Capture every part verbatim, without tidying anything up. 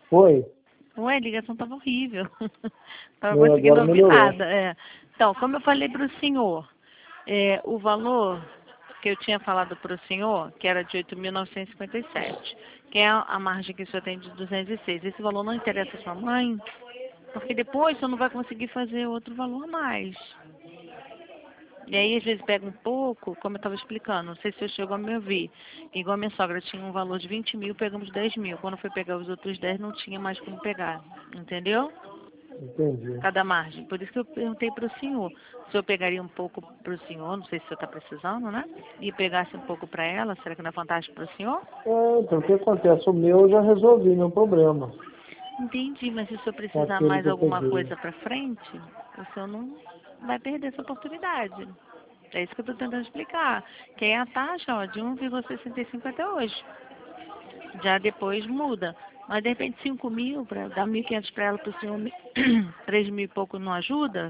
Foi? Ué, a ligação estava horrível. Estava É, conseguindo agora ouvir melhorou. nada. É. Então, como eu falei para o senhor, é, o valor que eu tinha falado para o senhor, que era de oito mil novecentos e cinquenta e sete, que é a margem que o senhor tem de duzentos e seis. Esse valor não interessa a sua mãe? Porque depois o senhor não vai conseguir fazer outro valor a mais. E aí, às vezes, pega um pouco, como eu estava explicando, não sei se o senhor chegou a me ouvir. Igual a minha sogra tinha um valor de vinte mil, pegamos dez mil. Quando foi pegar os outros dez, não tinha mais como pegar. Entendeu? Entendi. Cada margem. Por isso que eu perguntei para o senhor. Se o senhor pegaria um pouco para o senhor, não sei se o senhor está precisando, né? E pegasse um pouco para ela, será que não é fantástico para o senhor? É, então o que acontece? O meu eu já resolvi meu problema. Entendi, mas se o senhor precisar Aquele mais que eu alguma peguei. coisa para frente, o senhor não vai perder essa oportunidade. É isso que eu estou tentando explicar. Que é a taxa ó, de um vírgula sessenta e cinco até hoje. Já depois muda. Mas de repente cinco mil, para dar mil e quinhentos para ela, para o senhor três mil e pouco não ajuda?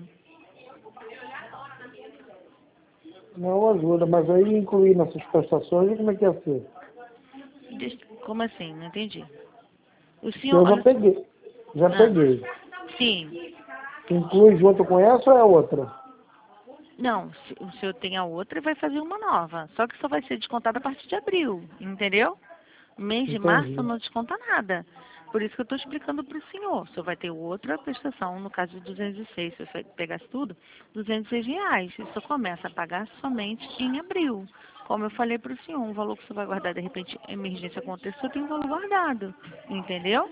Não ajuda, mas aí incluir nessas prestações, como é que ia ser? Deixa- Como assim? Não entendi. O senhor, Eu já olha. peguei. Já Ah, peguei. sim. Inclui junto com essa ou é outra? Não, se- o senhor tem a outra e vai fazer uma nova. Só que só vai ser descontada a partir de abril, entendeu? Mês de março Entendi. não desconta nada. Por isso que eu estou explicando para o senhor. O senhor vai ter outra prestação, no caso de duzentos e seis, se você pegasse tudo, duzentos e seis reais. E o senhor começa a pagar somente em abril. Como eu falei para o senhor, um valor que o senhor vai guardar, de repente, emergência aconteceu, tem um valor guardado. Entendeu?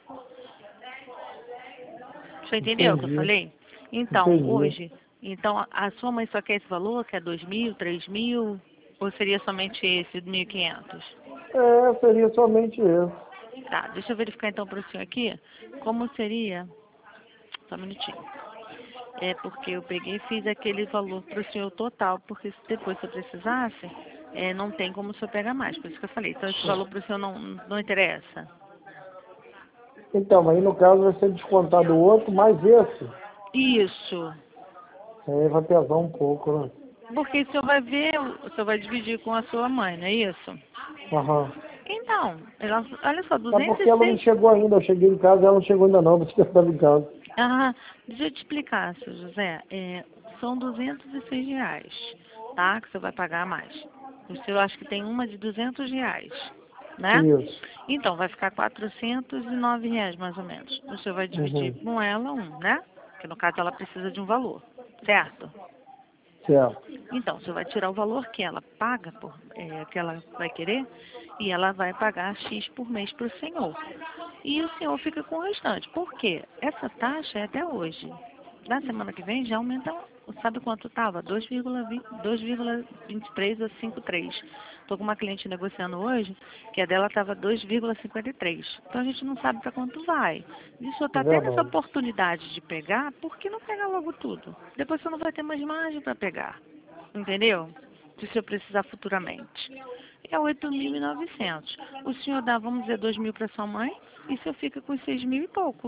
Você entendeu o que eu Entendi. falei? Então, Entendi. hoje, então a a sua mãe só quer esse valor, que é dois mil, três mil, ou seria somente esse, mil e quinhentos? É, seria somente isso. Tá, deixa eu verificar então para o senhor aqui, como seria, só um minutinho. É porque eu peguei e fiz aquele valor para o senhor total, porque se depois se eu precisasse, é, não tem como o senhor pegar mais, por isso que eu falei. Então esse valor para o senhor não, não interessa? Então, aí no caso vai ser descontado o outro, mais esse. Isso. Aí vai pesar um pouco, né? Porque o senhor vai ver, o senhor vai dividir com a sua mãe, não é isso? Aham. Então, ela, olha só, É duzentos porque e ela não seis. chegou ainda. Eu cheguei em casa e ela não chegou ainda não. Por isso que eu estava em casa. Ah, deixa eu te explicar, seu José. É, são duzentos e seis reais, tá? Que você vai pagar a mais. O seu acho que tem uma de duzentos reais, né? Isso. Então, vai ficar quatrocentos e nove reais, mais ou menos. O senhor vai dividir Uhum. com ela um, né? Porque no caso ela precisa de um valor, certo? Certo. Então, você vai tirar o valor que ela paga, por, é, que ela vai querer, e ela vai pagar X por mês para o senhor. E o senhor fica com o restante. Por quê? Essa taxa é até hoje. Na semana que vem já aumenta, sabe quanto estava? dois vírgula vinte e três a cinquenta e três. Estou com uma cliente negociando hoje, que a dela estava dois vírgula cinquenta e três. Então a gente não sabe para quanto vai. E o senhor É está tendo essa verdade. oportunidade de pegar, por que não pegar logo tudo? Depois você não vai ter mais margem para pegar. Entendeu? Se o senhor precisar futuramente. É oito mil e novecentos. O senhor dá, vamos dizer, dois mil para sua mãe e o senhor fica com seis mil e pouco.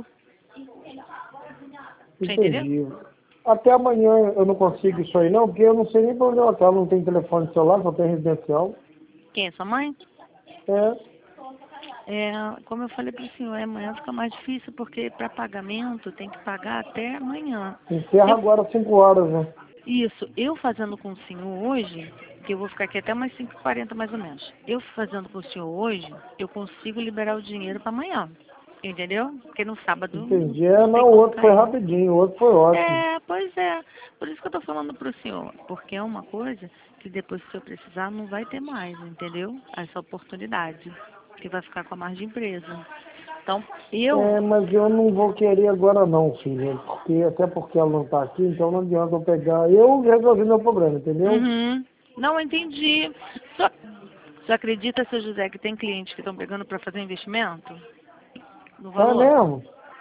Você entendeu? Entendi. Até amanhã eu não consigo isso aí não, porque eu não sei nem para onde ela tá. Não tem telefone celular, só tem residencial. Quem é sua mãe? É. É, como eu falei para o senhor, amanhã fica mais difícil porque para pagamento tem que pagar até amanhã. Encerra Eu, agora às cinco horas, né? isso, eu fazendo com o senhor hoje, que eu vou ficar aqui até umas cinco e quarenta mais ou menos. Eu fazendo com o senhor hoje, eu consigo liberar o dinheiro para amanhã. Entendeu? Porque no sábado não, Entendi. É, não tem não, o como outro foi cair. rapidinho, o outro foi ótimo. É, pois é. Por isso que eu tô falando pro senhor. Porque é uma coisa que depois, se eu precisar, não vai ter mais, entendeu? Essa oportunidade. Que vai ficar com a margem presa. Então, eu. É, mas eu não vou querer agora não, filho. Porque, até porque ela não está aqui, então não adianta eu pegar. Eu resolvi meu problema, entendeu? Uhum. Não entendi. Só, só acredita, seu José, que tem clientes que estão pegando para fazer investimento no É valor? mesmo?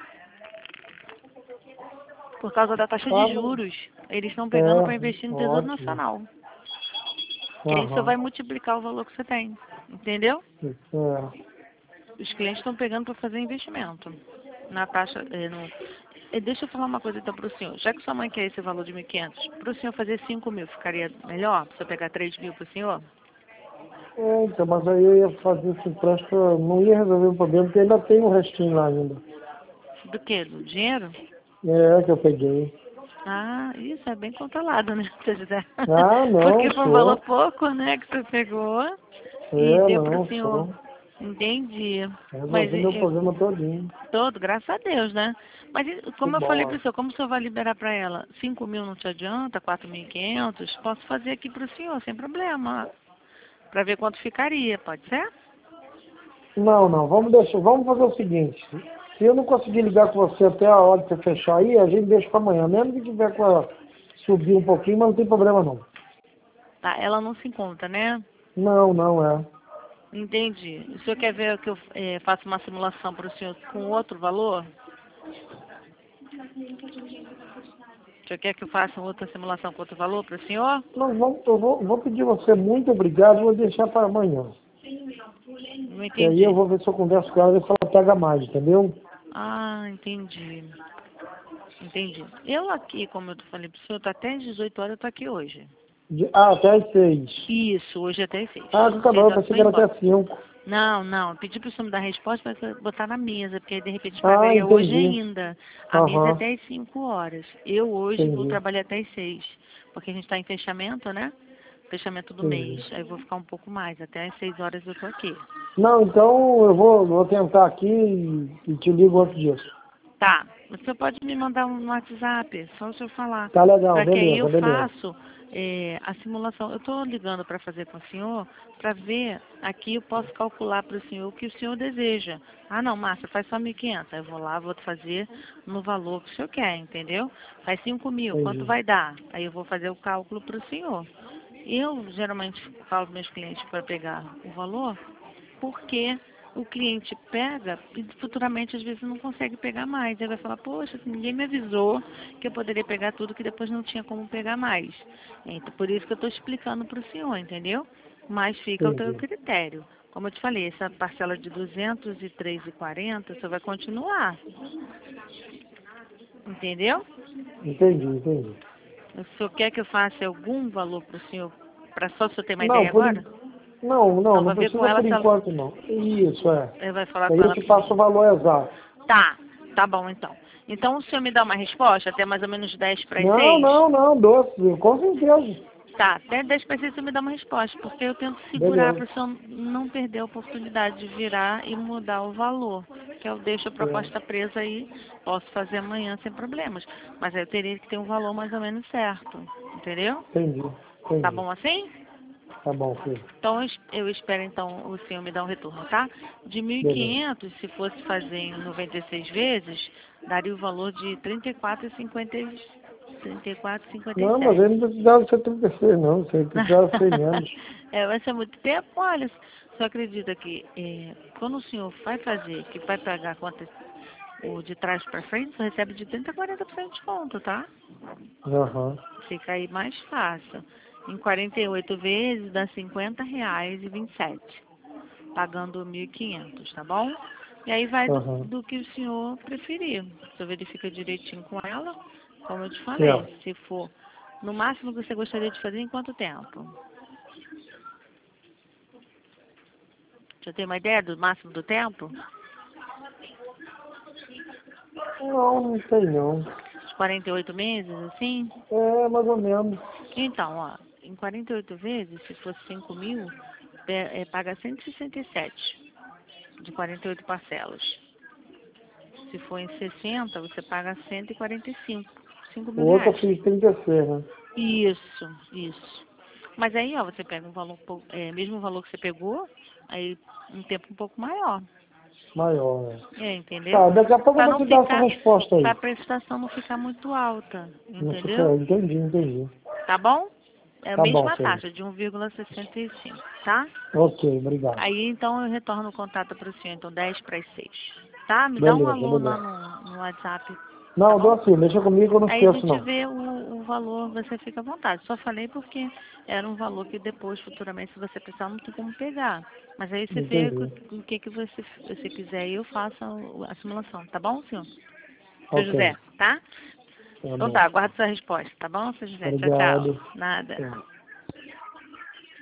Por causa da taxa Ah, de não. juros. Eles estão pegando para investir É, no Tesouro ótimo. Nacional. Que aí você Aham. vai multiplicar o valor que você tem. Entendeu? É. Os clientes estão pegando para fazer investimento. Na taxa. eh, no- eh, deixa eu falar uma coisa então para o senhor. Já que sua mãe quer esse valor de mil e quinhentos, para o senhor fazer cinco mil, ficaria melhor? Para o senhor pegar três mil para o senhor? É, então, mas aí eu ia fazer esse empréstimo, não ia resolver o problema, porque ainda tem um restinho lá ainda. Do quê? Do dinheiro? É, que eu peguei. Ah, isso é bem controlado, né? Se quiser. Ah, não, Porque foi um valor sou. pouco, né, que você pegou e É, deu para o não, senhor. sou. Entendi. Mas Resolvi meu eu, problema todinho. todo, graças a Deus, né? Mas e- Que como eu falei para bom. o senhor, como o senhor vai liberar para ela? Cinco mil não te adianta, quatro mil e quinhentos? Posso fazer aqui para o senhor, sem problema. Para ver quanto ficaria, pode ser? Não, não, vamos deixar, vamos fazer o seguinte. Se eu não conseguir ligar com você até a hora de você fechar aí, a gente deixa para amanhã. Mesmo que tiver com a, subir um pouquinho, mas não tem problema não. Tá, ela não se encontra, né? Não, não é. Entendi. O senhor quer ver que eu eh, faça uma simulação para o senhor com outro valor? O senhor quer que eu faça outra simulação com outro valor para o senhor? Não, vamos, eu vou, vou pedir a você muito obrigado, vou deixar para amanhã. Não E aí eu entendi. vou ver se eu converso com ela, ver se ela pega mais, entendeu? Ah, entendi. Entendi. Eu aqui, como eu falei para o senhor, tô até às dezoito horas, eu tô aqui hoje. De- ah, até às seis. Isso, hoje até às seis. Ah, tá bom, Seis eu horas pensei foi que era embora. até cinco. Não, não, eu pedi para o senhor me dar a resposta para botar na mesa, porque aí de repente Ah, pagaria hoje entendi. ainda. A mesa é Aham, até às cinco horas. Eu hoje vou entendi, trabalhar até às seis, porque a gente está em fechamento, né? Fechamento do mês. entendi. Aí eu vou ficar um pouco mais, até às seis horas eu tô aqui. Não, então eu vou, vou tentar aqui e, e te ligo antes disso. Tá, o senhor pode me mandar um WhatsApp, só o senhor falar. Tá legal, Para que aí eu beleza, beleza. faço eh, a simulação. Eu estou ligando para fazer com o senhor, para ver, aqui eu posso calcular para o senhor o que o senhor deseja. Ah não, Márcia, faz só mil e quinhentos. Aí eu vou lá, vou fazer no valor que o senhor quer, entendeu? Faz cinco mil, quanto Entendi. vai dar? Aí eu vou fazer o cálculo para o senhor. Eu geralmente falo para meus clientes para pegar o valor, porque o cliente pega e futuramente às vezes não consegue pegar mais. Aí vai falar, poxa, ninguém me avisou que eu poderia pegar tudo que depois não tinha como pegar mais. Então, por isso que eu estou explicando para o senhor, entendeu? Mas fica ao teu Entendi. critério. Como eu te falei, essa parcela de duzentos e três e quarenta, você vai continuar. Entendeu? Entendi, entendi. O senhor quer que eu faça algum valor para o senhor, para só o senhor ter uma Não, ideia por, agora? en- não, não, Não, não vai ver com precisa ela por se ela, enquanto não. Isso, é. ele vai falar Aí com eu ela te passo o primeiro. valor exato. Tá, tá bom então. Então o senhor me dá uma resposta até mais ou menos dez para as Não, seis? não, não, doce, com certeza. Tá, até dez para as seis o senhor me dá uma resposta, porque eu tento segurar para Beleza. o senhor não perder a oportunidade de virar e mudar o valor. Que eu deixo a proposta É, presa aí, posso fazer amanhã sem problemas. Mas aí eu teria que ter um valor mais ou menos certo, entendeu? entendi, Tá entendi. bom assim? Tá bom, filho. Então, eu es- eu espero, então, o senhor me dar um retorno, tá? De mil e Beleza. quinhentos, se fosse fazer em noventa e seis vezes, daria o valor de trinta e quatro vírgula cinquenta e trinta e quatro vírgula cinquenta e Não, mas sete. ele não precisava ser trinta e seis, não. Você precisava ser menos. É, vai ser muito tempo. Olha, o senhor acredita que é, quando o senhor vai fazer, que vai pagar a conta o de trás para frente, o senhor recebe de trinta a quarenta por cento de desconto, tá? Aham. Fica aí mais fácil. Em quarenta e oito vezes dá cinquenta reais e vinte e sete, pagando mil e quinhentos, tá bom? E aí vai do, Aham. do que o senhor preferir. O senhor verifica direitinho com ela, como eu te falei. Certo. Se for no máximo que você gostaria de fazer, em quanto tempo? Já tem uma ideia do máximo do tempo? Não, não sei não. Os quarenta e oito meses, assim? É, mais ou menos. Então, ó, em quarenta e oito vezes, se fosse cinco mil, é, é, paga cento e sessenta e sete de quarenta e oito parcelas. Se for em sessenta, você paga cento e quarenta e cinco, cinco O mil outro eu reais. fiz trinta e seis, né? Isso, isso. Mas aí, ó, você pega um valor, um pouco- é, mesmo valor que você pegou, aí um tempo um pouco maior. Maior, né? É, entendeu? Tá, daqui a pouco eu Para vou não te dar essa ficar, resposta para a aí. prestação não ficar muito alta, Não fica, entendeu? entendi, entendi. Tá bom? É a Tá bom, mesma filho. taxa, de um vírgula sessenta e cinco, tá? Ok, obrigado. Aí então eu retorno o contato para o senhor, então dez para as seis. Tá? Me dá um Beleza, alô lá beleza. no, no WhatsApp, tá Não, dou bom? assim, deixa comigo que eu não Aí a esqueço gente não. vê o, o valor, você fica à vontade. Só falei porque era um valor que depois, futuramente, se você precisar, não tem como pegar. Mas aí você vê Entendi. o, o que, que você, você quiser e eu faço a, a simulação, tá bom, senhor? Seu Ok, José, tá? tá Então bom. tá, aguardo sua resposta, tá bom, seu José? Tchau, tchau. Obrigado. Nada. Tchau.